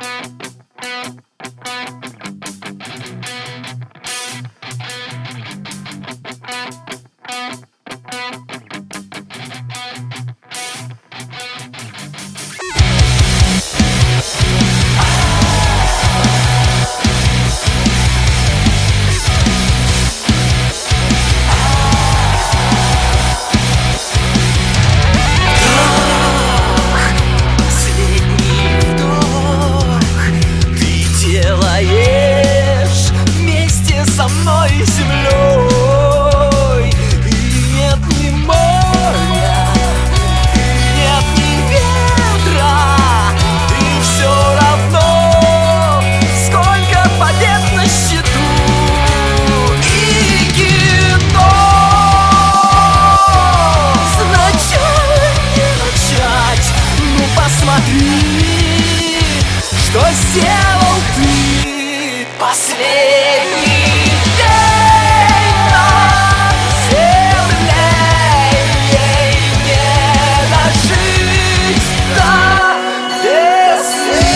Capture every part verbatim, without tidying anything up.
Что сделал ты последний день на земле? Ей не дожить до весны.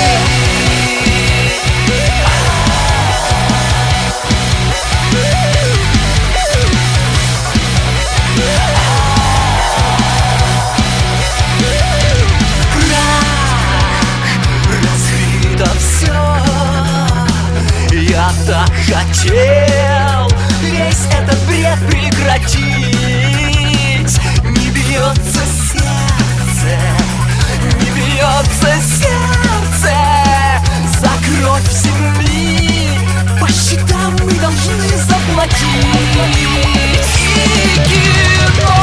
Я так хотел весь этот бред прекратить. Не бьется сердце, не бьется сердце за кровь земли. По счетам мы должны заплатить. И кино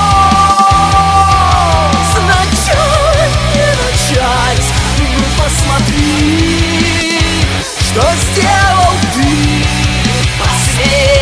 сначала не начать. Ну посмотри, что сделал ты последний.